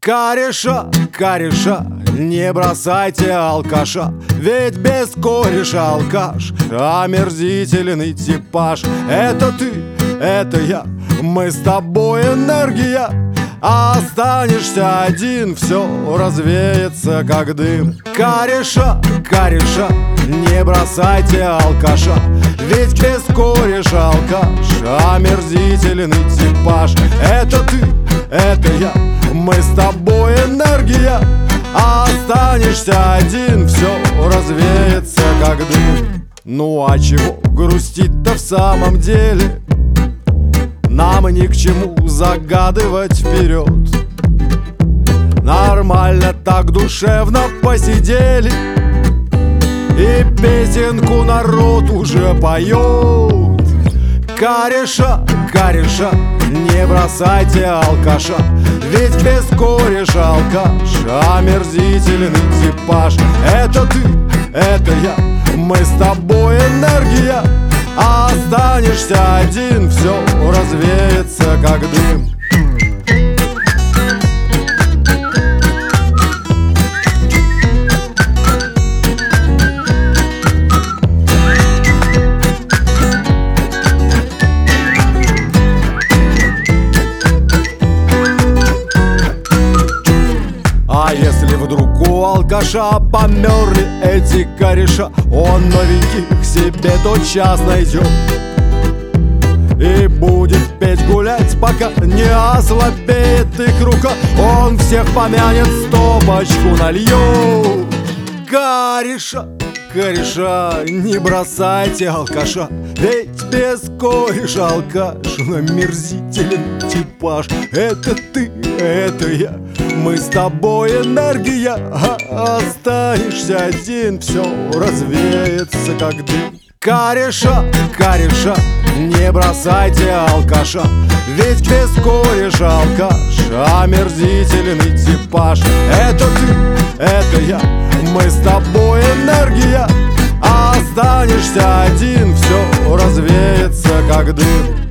Кореша, кореша, не бросайте алкаша, ведь без кореша алкаш омерзительный типаж. Это ты, это я, мы с тобой энергия, а останешься один, все развеется как дым. Кореша, кореша, не бросайте алкаша, ведь без кореша алкаш омерзительный типаж. Это ты, это я, мы с тобой энергия, а останешься один, все развеется как дым. Ну а чего грустить-то в самом деле? Нам ни к чему загадывать вперед. Нормально так душевно посидели, и песенку народ уже поет. Кореша, кореша, не бросайте алкаша, ведь без кореша алкаш омерзительный типаж. Это ты, это я, мы с тобой энергия, а останешься один, все развеется как дым. А если вдруг у алкаша померли эти кореша, он новеньких себе тотчас найдет и будет петь, гулять, пока не ослабеет их рука. Он всех помянет, стопочку нальет. Кореша, кореша, не бросайте алкаша, ведь без кореша алкаш омерзителен типаж. Это ты, это я, мы с тобой энергия, а останешься один, все развеется как дым. Кореша, кореша, не бросайте алкаша, ведь без кореша алкаш омерзительный типаж. Это ты, это я, мы с тобой энергия, а останешься один, все развеется как дым.